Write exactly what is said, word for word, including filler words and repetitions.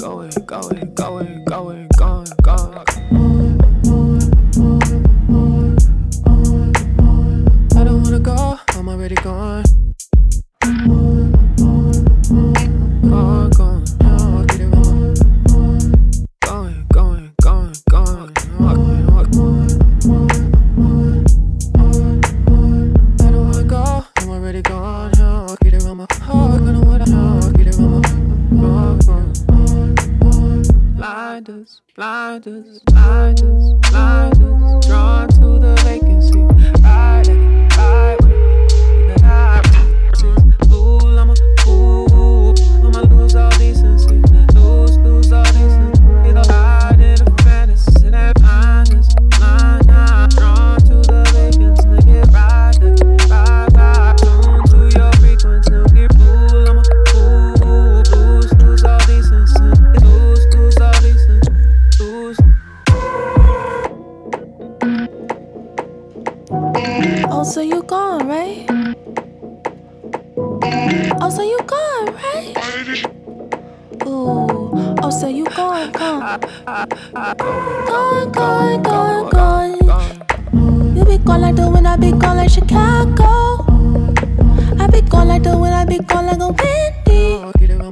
going, going, going, going, going, going. I don't wanna go, I'm already gone. Gone, gone, now I get it wrong. Going, going, going, going, now I get it wrong. I don't wanna go, I'm already gone. Now I get it wrong. My heart gonna what I know, I get it wrong. Gone, gone. Blinders, blinders, blinders, blinders. Drawn to the vacancy. Ride at it, ride with it. The night is fool, I'm a fool. I'ma lose all decency. Lose, lose all decency. Get a ride in a fantasy. That blinders, blind eye. Drawn to the vacancy. Get ride at it, ride, ride. Tune to your frequency. Get fool, I'm a fool. Lose, lose all decency. Lose, lose all decency. Lose. Oh, so you gone, right? Oh, so you gone, right? Ooh, oh, so you gone, gone. Gone, gone, gone, gone. You be gone like the wind, I be gone like Chicago. I be gone like the wind, I be gone like a windy.